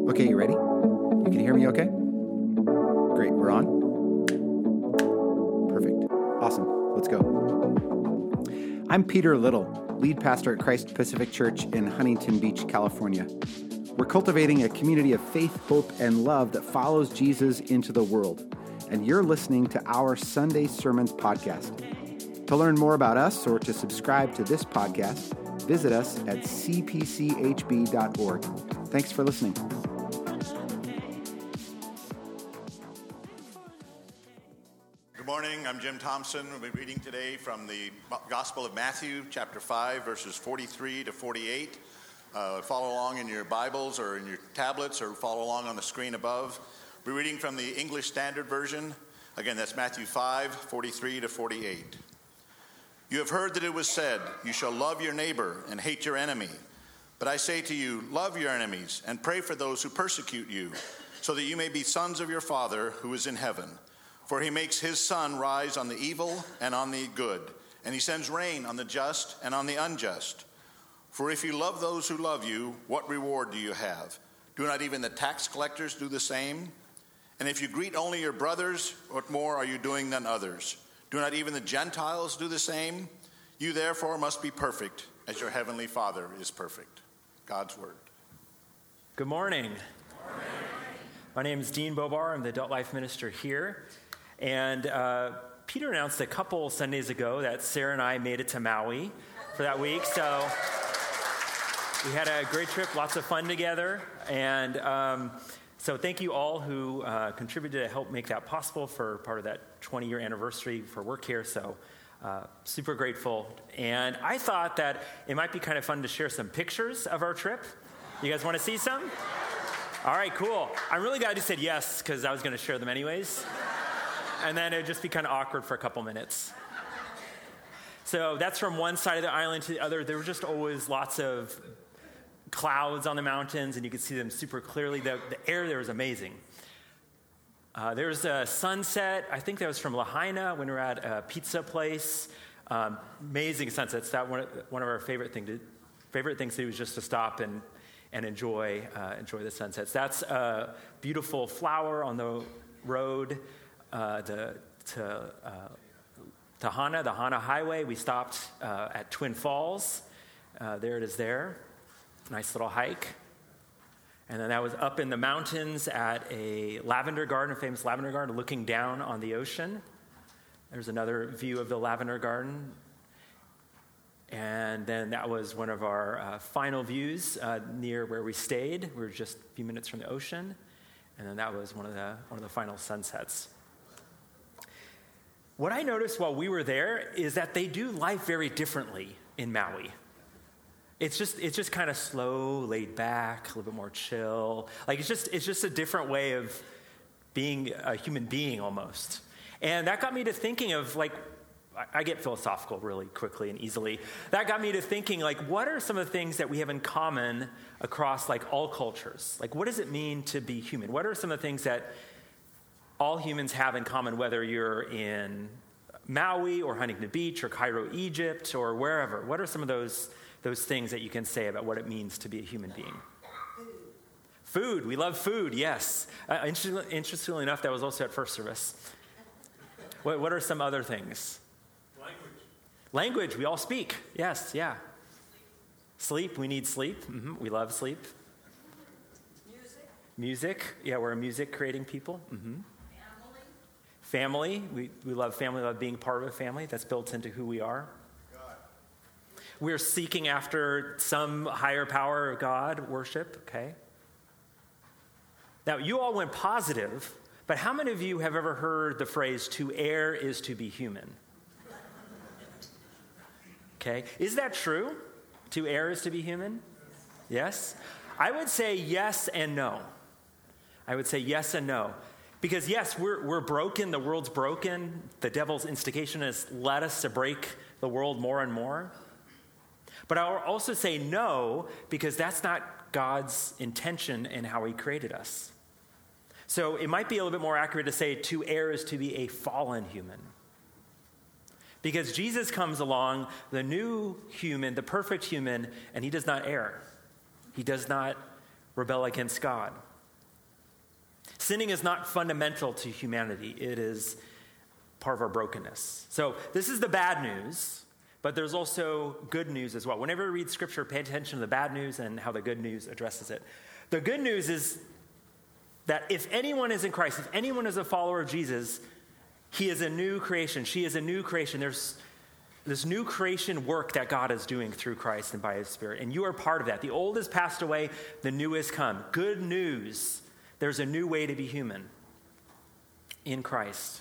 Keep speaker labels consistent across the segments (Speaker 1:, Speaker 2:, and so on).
Speaker 1: Okay, you ready? You can hear me okay? Great, we're on? Perfect. Awesome. Let's go. I'm Peter Little, lead pastor at Christ Pacific Church in Huntington Beach, California. We're cultivating a community of faith, hope, and love that follows Jesus into the world. And you're listening to our Sunday Sermons podcast. To learn more about us or to subscribe to this podcast, visit us at cpchb.org. Thanks for listening.
Speaker 2: Good morning, I'm Jim Thompson. We'll be reading today from the Gospel of Matthew, chapter 5, verses 43 to 48. Follow along in your Bibles or in your tablets or follow along on the screen above. We're reading from the English Standard Version. Again, that's Matthew 5, 43 to 48. You have heard that it was said, you shall love your neighbor and hate your enemy. But I say to you, love your enemies and pray for those who persecute you, so that you may be sons of your Father who is in heaven. For he makes his sun rise on the evil and on the good, and he sends rain on the just and on the unjust. For if you love those who love you, what reward do you have? Do not even the tax collectors do the same? And if you greet only your brothers, what more are you doing than others? Do not even the Gentiles do the same? You therefore must be perfect, as your heavenly Father is perfect. God's word.
Speaker 3: Good morning. My name is Dean Bobar. I'm the Adult Life Minister here. And Peter announced a couple Sundays ago that Sarah and I made it to Maui for that week. So we had a great trip, lots of fun together. And so thank you all who contributed to help make that possible for part of that 20-year anniversary for work here. So super grateful. And I thought that it might be kind of fun to share some pictures of our trip. You guys want to see some? All right, cool. I'm really glad you said yes, because I was going to share them anyways. And then it would just be kind of awkward for a couple minutes. So that's from one side of the island to the other. There were just always lots of clouds on the mountains, and you could see them super clearly. The air there was amazing. There was a sunset. I think that was from Lahaina when we were at a pizza place. Amazing sunsets. That one of our favorite things to do was just to stop and enjoy the sunsets. That's a beautiful flower on the road to Hana, the Hana Highway. We stopped at Twin Falls. There it is there. Nice little hike. And then that was up in the mountains at a lavender garden, a famous lavender garden, looking down on the ocean. There's another view of the lavender garden. And then that was one of our final views near where we stayed. We were just a few minutes from the ocean. And then that was one of the final sunsets. What I noticed while we were there is that they do life very differently in Maui. It's just kind of slow, laid back, a little bit more chill. Like it's just a different way of being a human being almost. And that got me to thinking of like, I get philosophical really quickly and easily. That got me to thinking like, what are some of the things that we have in common across like all cultures? Like what does it mean to be human? What are some of the things that all humans have in common, whether you're in Maui or Huntington Beach or Cairo, Egypt or wherever? What are some of those things that you can say about what it means to be a human being? Food. We love food, yes. Interestingly enough, that was also at first service. What are some other things? Language. We all speak. Yes, yeah. Sleep. We need sleep. Mm-hmm. We love sleep. Music. Yeah, we're a music-creating people. Mm-hmm. Family. We love family. We love being part of a family. That's built into who we are. We're seeking after some higher power of God, worship, okay? Now, you all went positive, but how many of you have ever heard the phrase, to err is to be human? Okay, is that true? To err is to be human? Yes? I would say yes and no. I would say yes and no. Because yes, we're broken, the world's broken, the devil's instigation has led us to break the world more and more. But I'll also say no, because that's not God's intention in how he created us. So it might be a little bit more accurate to say to err is to be a fallen human. Because Jesus comes along, the new human, the perfect human, and he does not err. He does not rebel against God. Sinning is not fundamental to humanity. It is part of our brokenness. So this is the bad news, but there's also good news as well. Whenever you read Scripture, pay attention to the bad news and how the good news addresses it. The good news is that if anyone is in Christ, if anyone is a follower of Jesus, he is a new creation. She is a new creation. There's this new creation work that God is doing through Christ and by his Spirit. And you are part of that. The old has passed away. The new has come. Good news. There's a new way to be human in Christ.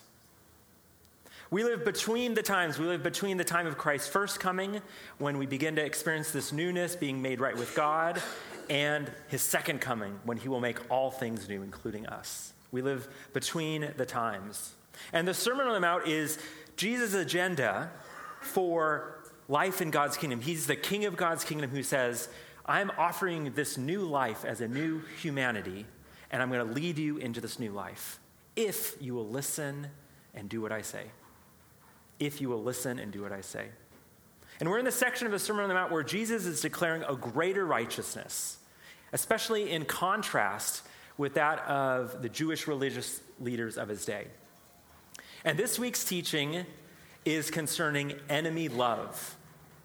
Speaker 3: We live between the times. We live between the time of Christ's first coming, when we begin to experience this newness, being made right with God, and his second coming, when he will make all things new, including us. We live between the times. And the Sermon on the Mount is Jesus' agenda for life in God's kingdom. He's the king of God's kingdom who says, I'm offering this new life as a new humanity, and I'm going to lead you into this new life if you will listen and do what I say. If you will listen and do what I say. And we're in the section of the Sermon on the Mount where Jesus is declaring a greater righteousness, especially in contrast with that of the Jewish religious leaders of his day. And this week's teaching is concerning enemy love,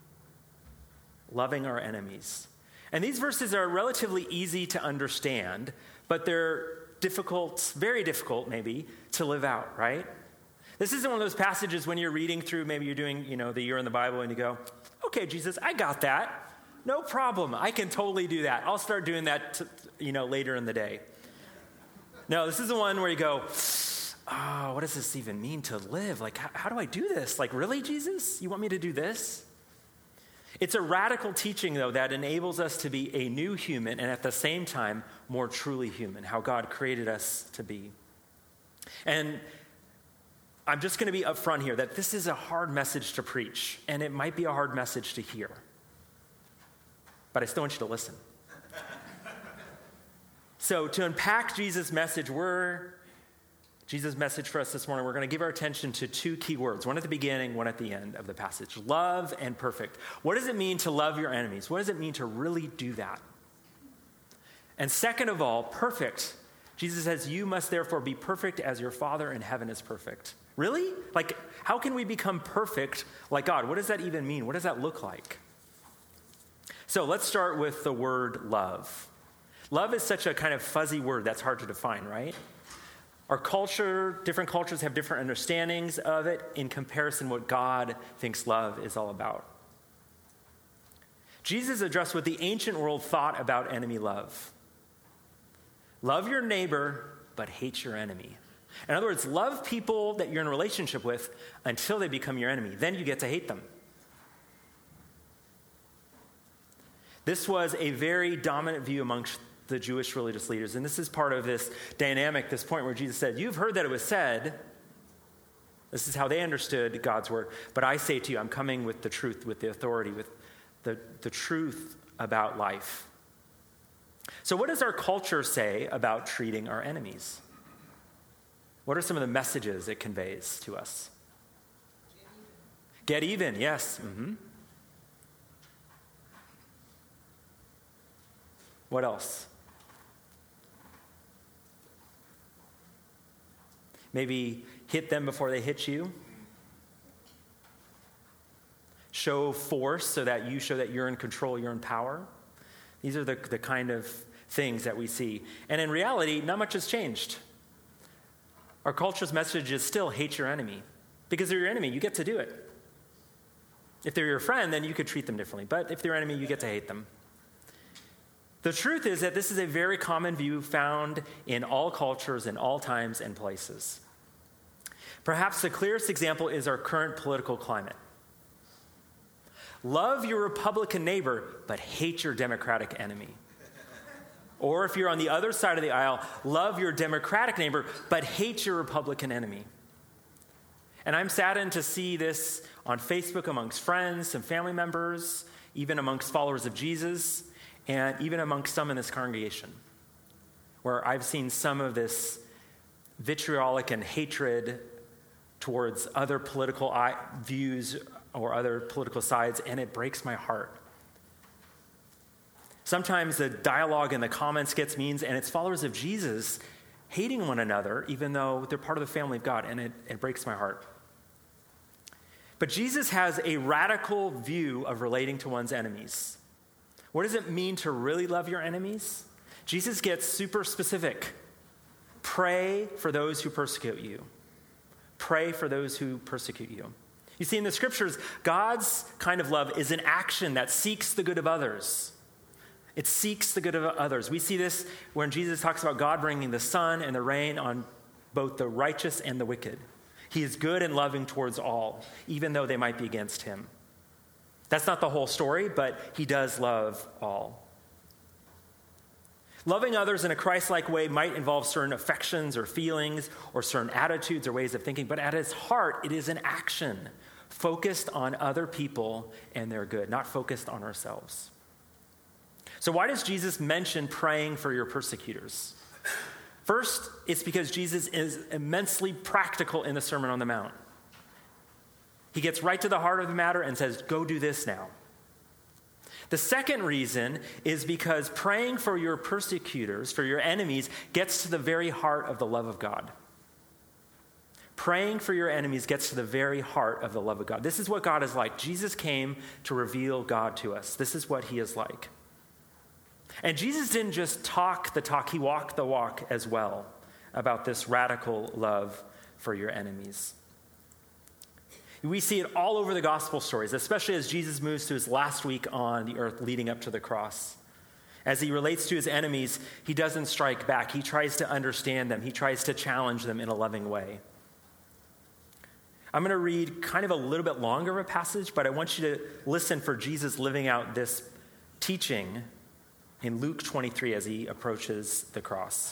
Speaker 3: loving our enemies. And these verses are relatively easy to understand, but they're difficult, very difficult maybe, to live out, right? This isn't one of those passages when you're reading through, maybe you're doing, the year in the Bible and you go, okay, Jesus, I got that. No problem. I can totally do that. I'll start doing that, later in the day. No, this is the one where you go, oh, what does this even mean to live? Like, how do I do this? Like, really, Jesus? You want me to do this? It's a radical teaching, though, that enables us to be a new human and at the same time more truly human, how God created us to be. And I'm just going to be upfront here that this is a hard message to preach, and it might be a hard message to hear. But I still want you to listen. So to unpack Jesus' message, Jesus' message for us this morning, we're going to give our attention to two key words, one at the beginning, one at the end of the passage. Love and perfect. What does it mean to love your enemies? What does it mean to really do that? And second of all, perfect. Jesus says, you must therefore be perfect as your Father in heaven is perfect. Really? Like, how can we become perfect like God? What does that even mean? What does that look like? So let's start with the word love. Love is such a kind of fuzzy word that's hard to define, right? Our culture, different cultures have different understandings of it in comparison to what God thinks love is all about. Jesus addressed what the ancient world thought about enemy love. Love your neighbor, but hate your enemy. In other words, love people that you're in a relationship with until they become your enemy. Then you get to hate them. This was a very dominant view amongst the Jewish religious leaders. And this is part of this dynamic, this point where Jesus said, you've heard that it was said. This is how they understood God's word. But I say to you, I'm coming with the truth, with the authority, with the truth about life. So what does our culture say about treating our enemies? What are some of the messages it conveys to us? Get even, yes. Mm-hmm. What else? Maybe hit them before they hit you. Show force so that you show that you're in control, you're in power. These are the kind of things that we see. And in reality, not much has changed. Our culture's message is still hate your enemy. Because they're your enemy, you get to do it. If they're your friend, then you could treat them differently. But if they're your enemy, you get to hate them. The truth is that this is a very common view found in all cultures, in all times and places. Perhaps the clearest example is our current political climate. Love your Republican neighbor, but hate your Democratic enemy. Or if you're on the other side of the aisle, love your Democratic neighbor, but hate your Republican enemy. And I'm saddened to see this on Facebook amongst friends and family members, even amongst followers of Jesus, and even amongst some in this congregation, where I've seen some of this vitriolic and hatred towards other political views or other political sides, and it breaks my heart. Sometimes the dialogue in the comments gets mean, and it's followers of Jesus hating one another, even though they're part of the family of God, and it breaks my heart. But Jesus has a radical view of relating to one's enemies. What does it mean to really love your enemies? Jesus gets super specific. Pray for those who persecute you. Pray for those who persecute you. You see, in the scriptures, God's kind of love is an action that seeks the good of others. It seeks the good of others. We see this when Jesus talks about God bringing the sun and the rain on both the righteous and the wicked. He is good and loving towards all, even though they might be against him. That's not the whole story, but he does love all. Loving others in a Christ-like way might involve certain affections or feelings or certain attitudes or ways of thinking, but at its heart, it is an action focused on other people and their good, not focused on ourselves. So why does Jesus mention praying for your persecutors? First, it's because Jesus is immensely practical in the Sermon on the Mount. He gets right to the heart of the matter and says, go do this now. The second reason is because praying for your persecutors, for your enemies, gets to the very heart of the love of God. Praying for your enemies gets to the very heart of the love of God. This is what God is like. Jesus came to reveal God to us. This is what he is like. And Jesus didn't just talk the talk, he walked the walk as well about this radical love for your enemies. We see it all over the gospel stories, especially as Jesus moves to his last week on the earth leading up to the cross. As he relates to his enemies, he doesn't strike back. He tries to understand them. He tries to challenge them in a loving way. I'm going to read kind of a little bit longer of a passage, but I want you to listen for Jesus living out this teaching in Luke 23 as he approaches the cross.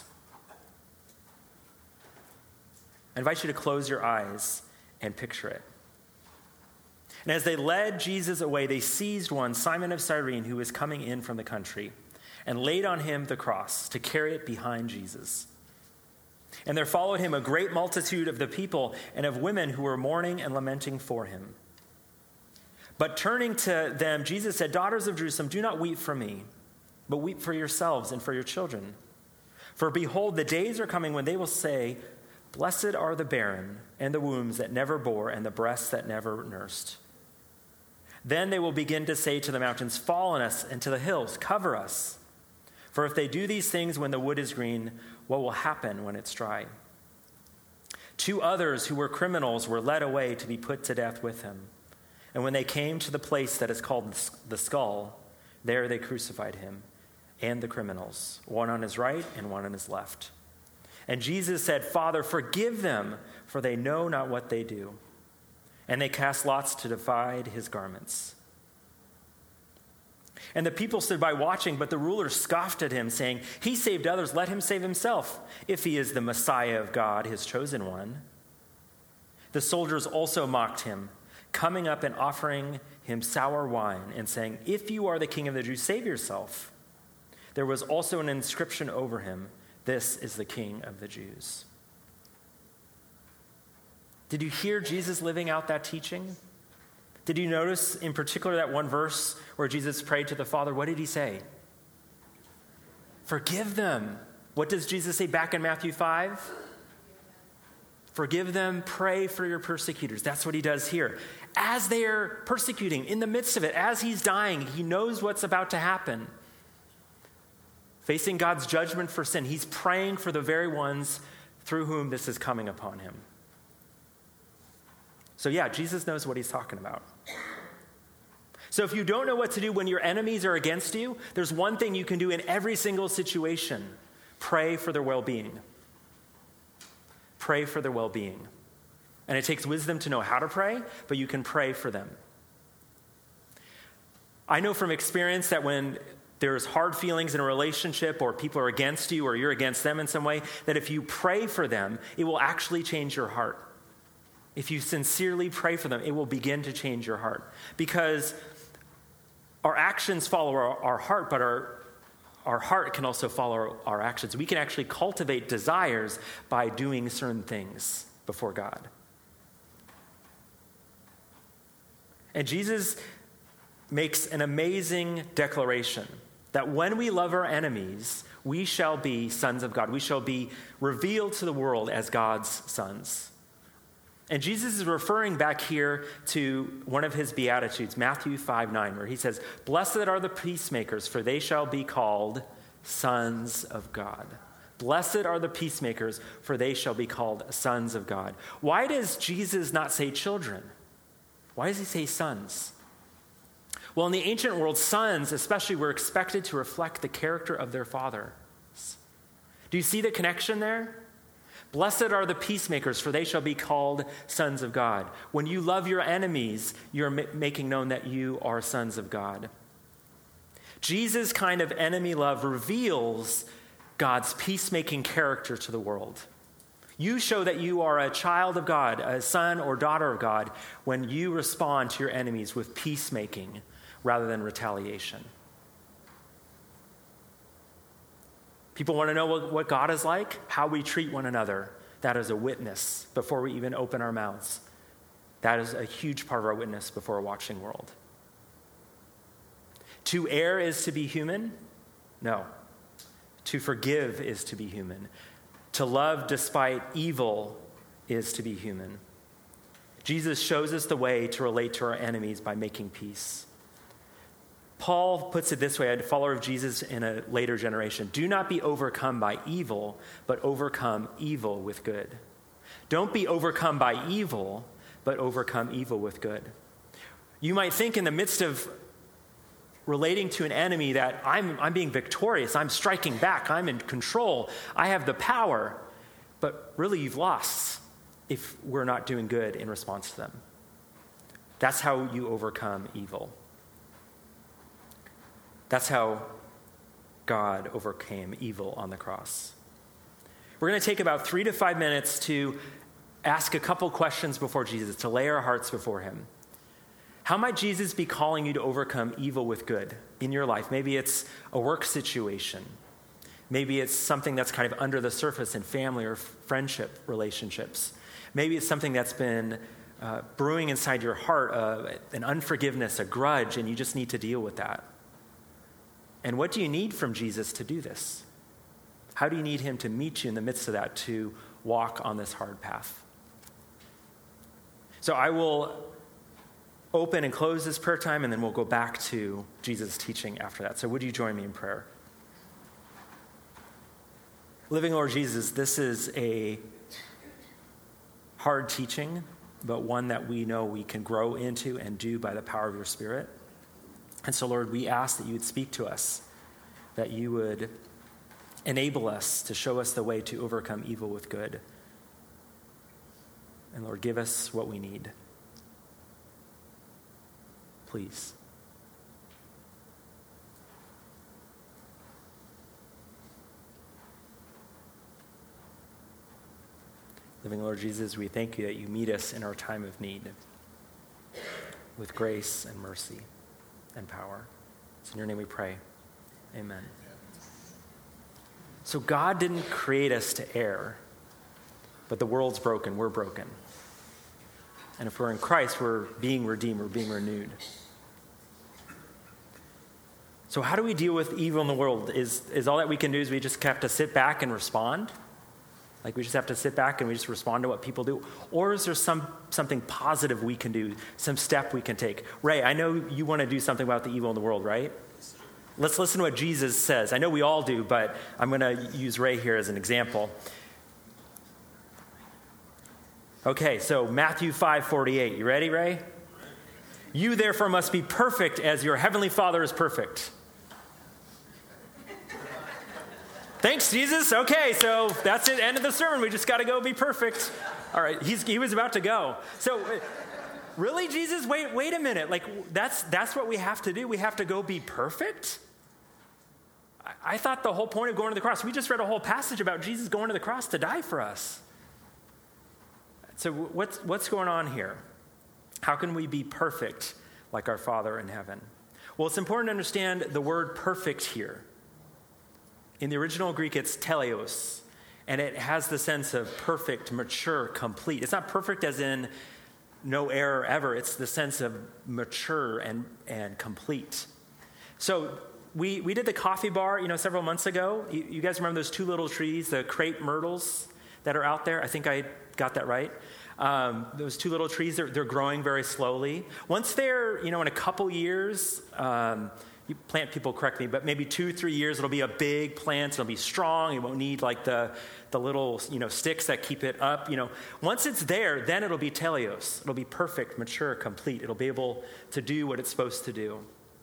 Speaker 3: I invite you to close your eyes and picture it. And as they led Jesus away, they seized one, Simon of Cyrene, who was coming in from the country, and laid on him the cross to carry it behind Jesus. And there followed him a great multitude of the people and of women who were mourning and lamenting for him. But turning to them, Jesus said, "Daughters of Jerusalem, do not weep for me, but weep for yourselves and for your children. For behold, the days are coming when they will say, 'Blessed are the barren, and the wombs that never bore, and the breasts that never nursed.' Then they will begin to say to the mountains, 'Fall on us,' and to the hills, 'Cover us.' For if they do these things when the wood is green, what will happen when it's dry?" 2 others who were criminals were led away to be put to death with him. And when they came to the place that is called the Skull, there they crucified him and the criminals, one on his right and one on his left. And Jesus said, "Father, forgive them, for they know not what they do." And they cast lots to divide his garments. And the people stood by watching, but the rulers scoffed at him, saying, "He saved others, let him save himself, if he is the Messiah of God, his chosen one." The soldiers also mocked him, coming up and offering him sour wine, and saying, "If you are the king of the Jews, save yourself." There was also an inscription over him, "This is the King of the Jews." Did you hear Jesus living out that teaching? Did you notice in particular that one verse where Jesus prayed to the Father? What did he say? Forgive them. What does Jesus say back in Matthew 5? Forgive them, pray for your persecutors. That's what he does here. As they are persecuting, in the midst of it, as he's dying, he knows what's about to happen. Facing God's judgment for sin, he's praying for the very ones through whom this is coming upon him. So yeah, Jesus knows what he's talking about. So if you don't know what to do when your enemies are against you, there's one thing you can do in every single situation. Pray for their well-being. Pray for their well-being. And it takes wisdom to know how to pray, but you can pray for them. I know from experience that when there's hard feelings in a relationship or people are against you or you're against them in some way, that if you pray for them, it will actually change your heart. If you sincerely pray for them, it will begin to change your heart. Because our actions follow our heart, but our heart can also follow our actions. We can actually cultivate desires by doing certain things before God. And Jesus makes an amazing declaration that when we love our enemies, we shall be sons of God. We shall be revealed to the world as God's sons. And Jesus is referring back here to one of his Beatitudes, Matthew 5:9, where he says, "Blessed are the peacemakers, for they shall be called sons of God." Blessed are the peacemakers, for they shall be called sons of God. Why does Jesus not say children? Why does he say sons? Well, in the ancient world, sons especially were expected to reflect the character of their fathers. Do you see the connection there? Blessed are the peacemakers, for they shall be called sons of God. When you love your enemies, you're making known that you are sons of God. Jesus' kind of enemy love reveals God's peacemaking character to the world. You show that you are a child of God, a son or daughter of God, when you respond to your enemies with peacemaking rather than retaliation. People want to know what God is like, how we treat one another. That is a witness before we even open our mouths. That is a huge part of our witness before a watching world. To err is to be human? No. To forgive is to be human. To love despite evil is to be human. Jesus shows us the way to relate to our enemies by making peace. Paul puts it this way, a follower of Jesus in a later generation: do not be overcome by evil, but overcome evil with good. Don't be overcome by evil, but overcome evil with good. You might think in the midst of relating to an enemy that I'm being victorious, I'm striking back, I'm in control, I have the power, but really you've lost if we're not doing good in response to them. That's how you overcome evil. That's how God overcame evil on the cross. We're going to take about 3 to 5 minutes to ask a couple questions before Jesus, to lay our hearts before him. How might Jesus be calling you to overcome evil with good in your life? Maybe it's a work situation. Maybe it's something that's kind of under the surface in family or friendship relationships. Maybe it's something that's been brewing inside your heart, an unforgiveness, a grudge, and you just need to deal with that. And what do you need from Jesus to do this? How do you need him to meet you in the midst of that, to walk on this hard path? So I will open and close this prayer time, and then we'll go back to Jesus' teaching after that. So would you join me in prayer? Living Lord Jesus, this is a hard teaching, but one that we know we can grow into and do by the power of your Spirit. And so, Lord, we ask that you would speak to us, that you would enable us to show us the way to overcome evil with good. And Lord, give us what we need. Please. Living Lord Jesus, we thank you that you meet us in our time of need with grace and mercy and power. It's in your name we pray. Amen. So God didn't create us to err, but the world's broken, we're broken. And if we're in Christ, we're being redeemed, we're being renewed. So how do we deal with evil in the world? Is all that we can do is we just have to sit back and respond? Like we just have to sit back and we just respond to what people do? Or is there something positive we can do, some step we can take? Ray, I know you want to do something about the evil in the world, right? Let's listen to what Jesus says. I know we all do, but I'm going to use Ray here as an example. Okay, so Matthew 5:48. You ready, Ray? You therefore must be perfect as your heavenly Father is perfect. Thanks, Jesus. Okay, so that's it. End of the sermon. We just got to go be perfect. All right, he was about to go. So, really, Jesus? Wait a minute. Like that's what we have to do. We have to go be perfect. I thought the whole point of going to the cross. We just read a whole passage about Jesus going to the cross to die for us. So what's going on here? How can we be perfect like our Father in heaven? Well, it's important to understand the word perfect here. In the original Greek, it's teleos, and it has the sense of perfect, mature, complete. It's not perfect as in no error ever. It's the sense of mature and complete. So We did the coffee bar, several months ago. You guys remember those two little trees, the crepe myrtles that are out there? I think I got that right. Those two little trees, they're growing very slowly. Once they're, in a couple years, you plant people correct me, but maybe 2-3 years, it'll be a big plant. It'll be strong. It won't need like the little, sticks that keep it up. Once it's there, then it'll be teleos. It'll be perfect, mature, complete. It'll be able to do what it's supposed to do.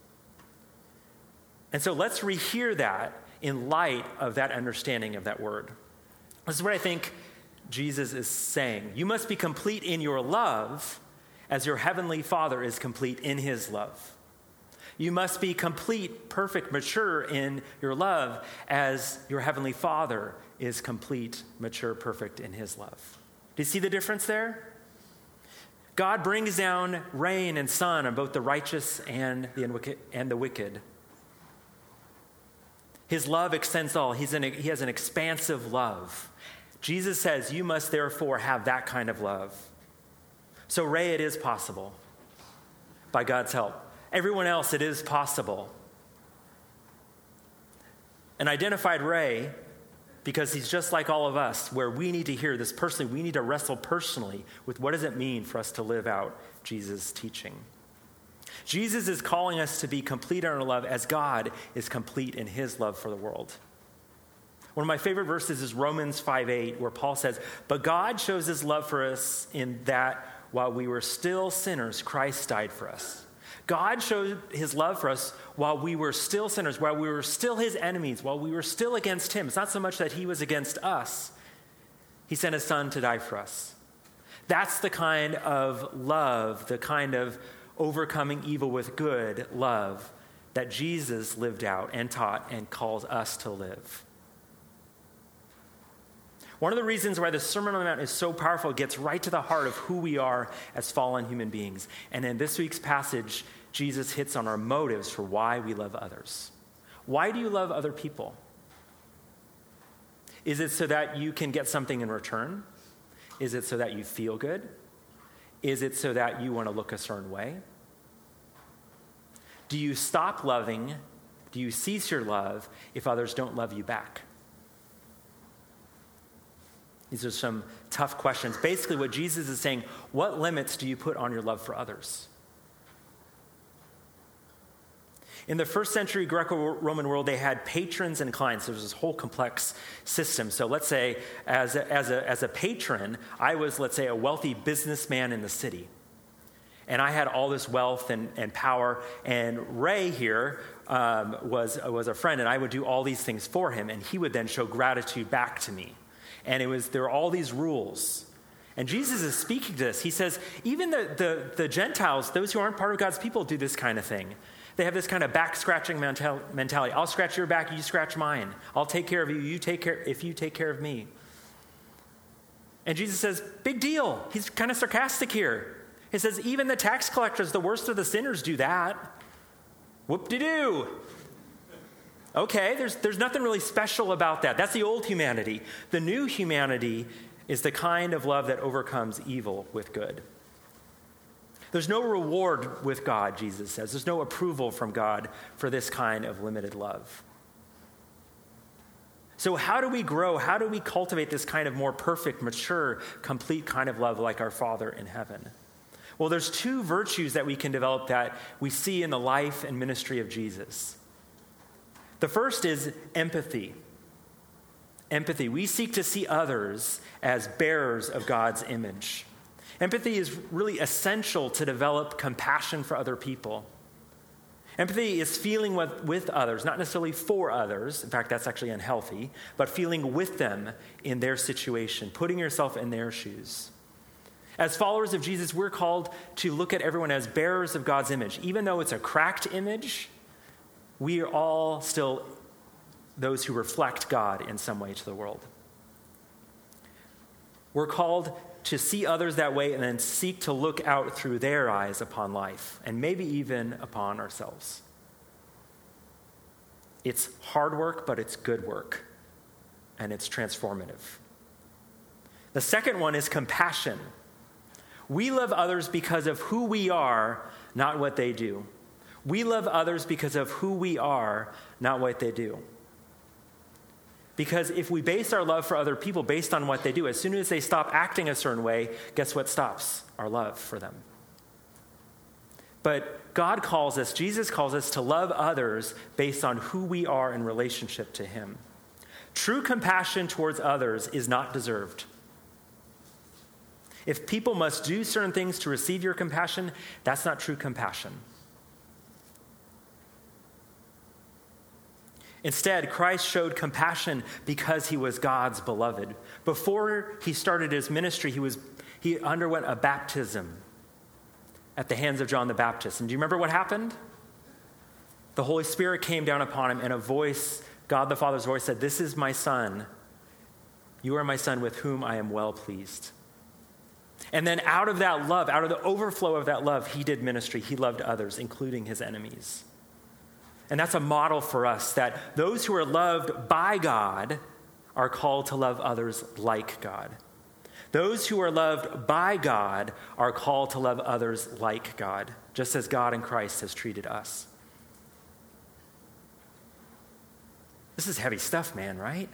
Speaker 3: And so let's rehear that in light of that understanding of that word. This is what I think Jesus is saying. You must be complete in your love as your heavenly Father is complete in his love. You must be complete, perfect, mature in your love as your heavenly Father is complete, mature, perfect in his love. Do you see the difference there? God brings down rain and sun on both the righteous and the wicked. His love extends all. He has an expansive love. Jesus says, you must therefore have that kind of love. So Ray, it is possible by God's help. Everyone else, it is possible. And identified Ray, because he's just like all of us, where we need to hear this personally. We need to wrestle personally with what does it mean for us to live out Jesus' teaching. Jesus is calling us to be complete in our love as God is complete in his love for the world. One of my favorite verses is Romans 5:8, where Paul says, but God shows his love for us in that while we were still sinners, Christ died for us. God showed his love for us while we were still sinners, while we were still his enemies, while we were still against him. It's not so much that he was against us. He sent his son to die for us. That's the kind of love, the kind of overcoming evil with good love that Jesus lived out and taught and calls us to live. One of the reasons why the Sermon on the Mount is so powerful, it gets right to the heart of who we are as fallen human beings. And in this week's passage, Jesus hits on our motives for why we love others. Why do you love other people? Is it so that you can get something in return? Is it so that you feel good? Is it so that you want to look a certain way? Do you stop loving? Do you cease your love if others don't love you back? These are some tough questions. Basically, what Jesus is saying, what limits do you put on your love for others? In the first century Greco-Roman world, they had patrons and clients. There was this whole complex system. So let's say as a patron, I was, let's say, a wealthy businessman in the city. And I had all this wealth and power. And Ray here was a friend, and I would do all these things for him. And he would then show gratitude back to me. And there were all these rules. And Jesus is speaking to this. He says, even the Gentiles, those who aren't part of God's people, do this kind of thing. They have this kind of back-scratching mentality. I'll scratch your back, you scratch mine. I'll take care of you, if you take care of me. And Jesus says, big deal. He's kind of sarcastic here. He says, even the tax collectors, the worst of the sinners, do that. Whoop-de-doo. Okay, there's nothing really special about that. That's the old humanity. The new humanity is the kind of love that overcomes evil with good. There's no reward with God, Jesus says. There's no approval from God for this kind of limited love. So how do we grow? How do we cultivate this kind of more perfect, mature, complete kind of love like our Father in heaven? Well, there's two virtues that we can develop that we see in the life and ministry of Jesus. The first is empathy. Empathy. We seek to see others as bearers of God's image. Empathy is really essential to develop compassion for other people. Empathy is feeling with others, not necessarily for others. In fact, that's actually unhealthy, but feeling with them in their situation, putting yourself in their shoes. As followers of Jesus, we're called to look at everyone as bearers of God's image. Even though it's a cracked image, we are all still those who reflect God in some way to the world. We're called to see others that way and then seek to look out through their eyes upon life and maybe even upon ourselves. It's hard work, but it's good work, and it's transformative. The second one is compassion. We love others because of who we are, not what they do. We love others because of who we are, not what they do. Because if we base our love for other people based on what they do, as soon as they stop acting a certain way, guess what stops? Our love for them. But God calls us, Jesus calls us to love others based on who we are in relationship to him. True compassion towards others is not deserved. If people must do certain things to receive your compassion, that's not true compassion. Instead, Christ showed compassion because he was God's beloved. Before he started his ministry, he underwent a baptism at the hands of John the Baptist. And do you remember what happened? The Holy Spirit came down upon him, and a voice, God the Father's voice, said, "This is my son. You are my son with whom I am well pleased." And then out of that love, out of the overflow of that love, he did ministry. He loved others, including his enemies. And that's a model for us, that those who are loved by God are called to love others like God. Those who are loved by God are called to love others like God, just as God in Christ has treated us. This is heavy stuff, man, right?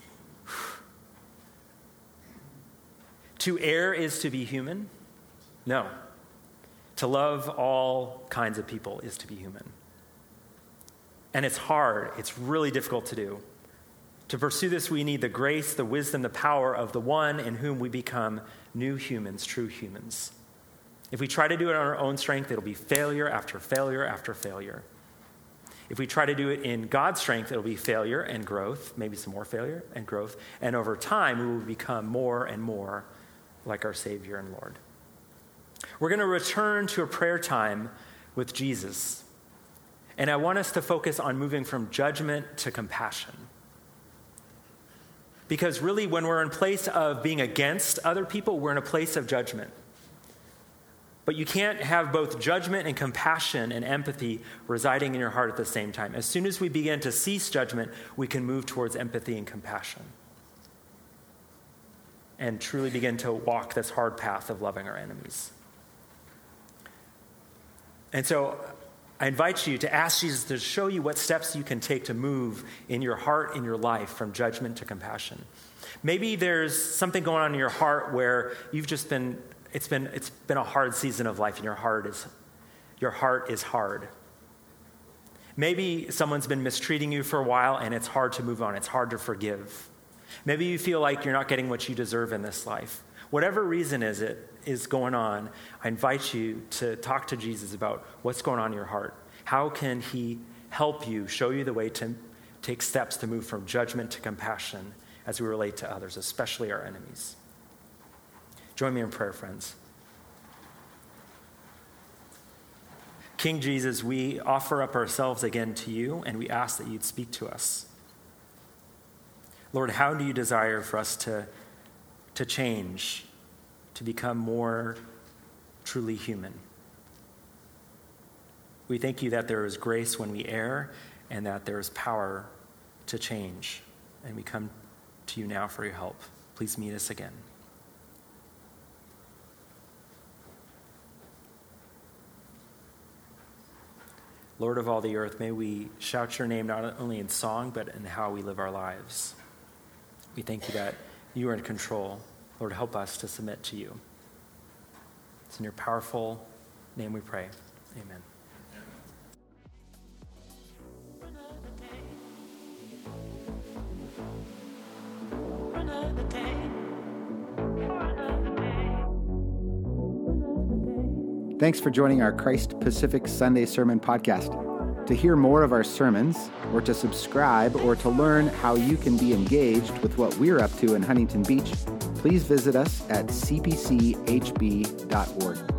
Speaker 3: To err is to be human? No. To love all kinds of people is to be human. And it's hard. It's really difficult to do. To pursue this, we need the grace, the wisdom, the power of the one in whom we become new humans, true humans. If we try to do it on our own strength, it'll be failure after failure after failure. If we try to do it in God's strength, it'll be failure and growth, maybe some more failure and growth. And over time, we will become more and more like our Savior and Lord. We're going to return to a prayer time with Jesus. And I want us to focus on moving from judgment to compassion. Because really, when we're in place of being against other people, we're in a place of judgment. But you can't have both judgment and compassion and empathy residing in your heart at the same time. As soon as we begin to cease judgment, we can move towards empathy and compassion and truly begin to walk this hard path of loving our enemies. And so I invite you to ask Jesus to show you what steps you can take to move in your heart, in your life, from judgment to compassion. Maybe there's something going on in your heart where you've just been, it's been a hard season of life, and your heart is hard. Maybe someone's been mistreating you for a while, and it's hard to move on. It's hard to forgive. Maybe you feel like you're not getting what you deserve in this life. Whatever reason is going on, I invite you to talk to Jesus about what's going on in your heart. How can he help you, show you the way to take steps to move from judgment to compassion as we relate to others, especially our enemies? Join me in prayer, friends. King Jesus, we offer up ourselves again to you, and we ask that you'd speak to us. Lord, how do you desire for us to change, to become more truly human? We thank you that there is grace when we err and that there is power to change. And we come to you now for your help. Please meet us again. Lord of all the earth, may we shout your name not only in song, but in how we live our lives. We thank you that you are in control. Lord, help us to submit to you. It's in your powerful name we pray. Amen.
Speaker 1: Thanks for joining our Christ Pacific Sunday Sermon Podcast. To hear more of our sermons, or to subscribe, or to learn how you can be engaged with what we're up to in Huntington Beach, please visit us at cpchb.org.